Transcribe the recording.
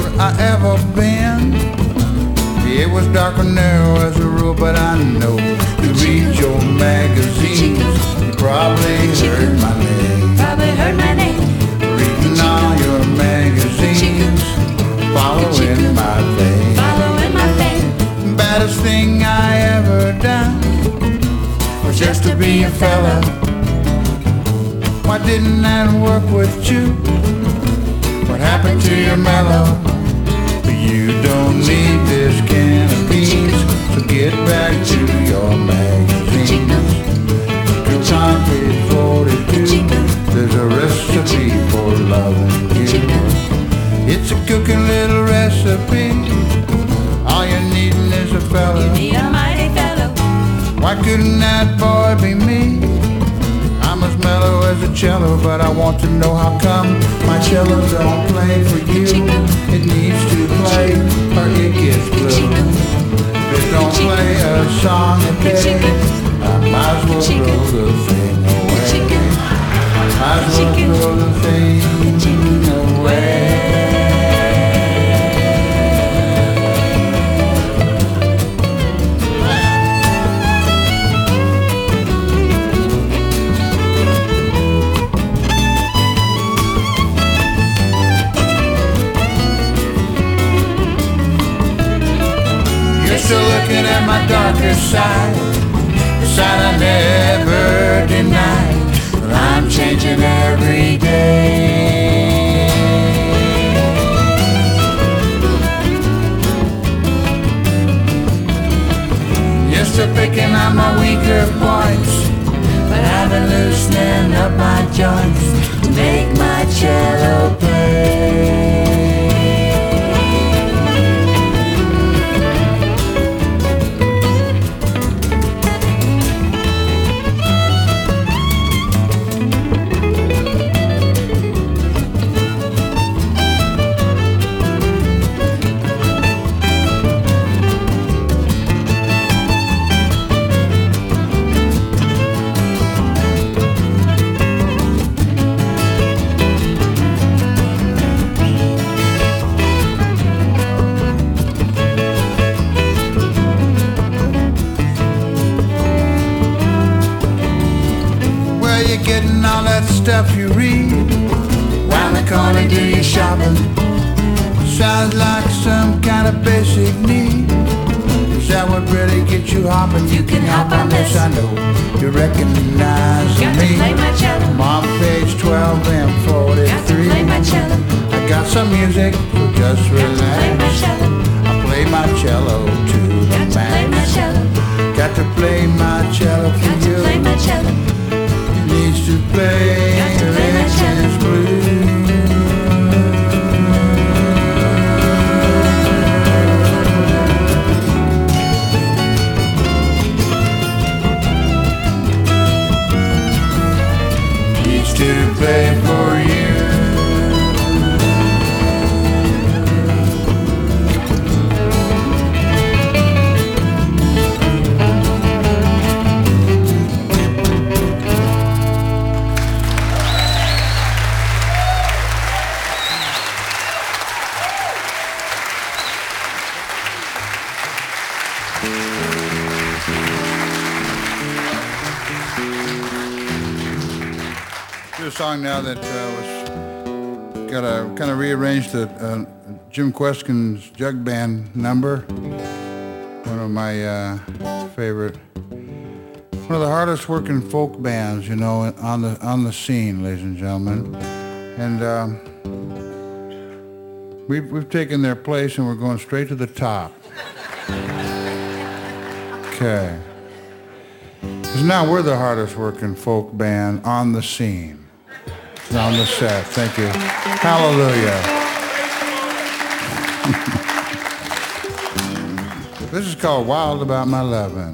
I ever been. It was dark and narrow as a rule, but I know you read your magazines. You probably heard my name. Reading all your magazines, following my fame. Baddest thing I ever done was just to be a fella. Why didn't that work with you? What happened to your mellow? You don't need this can of beans, so get back to your magazines. Two concrete 42, there's a recipe for loving you. It's a cooking little recipe. All you're needing is a fella. Why couldn't that boy be me? I'm as mellow as a cello, but I want to know how come my cello don't play for you. It needs to play or it gets blue. If it don't play a song a day, I might as well throw the thing away. Might as well throw the thing away. Still looking at my darker side, the side I never denied. But I'm changing every day. You're still picking on my weaker points, but I've been loosening up my joints to make my cello play. Getting all that stuff you read, round the corner do your shopping. Sounds like some kind of basic need. Is that what really gets you hopping? You can hop on this. I know you recognize me. I'm on page 12 and 43. I got some music, so just relax. I play my cello to the max. Got to play my cello for you. Needs to play Richard's blues. Needs to play for you. Do a song now that was got a kind of rearranged the Jim Queskin's Jug Band number. One of my favorite, one of the hardest working folk bands, you know, on the scene, ladies and gentlemen. And we've taken their place and we're going straight to the top. Okay. Because now we're the hardest working folk band on the scene. On the set. Thank you. Hallelujah. This is called Wild About My Lovin'.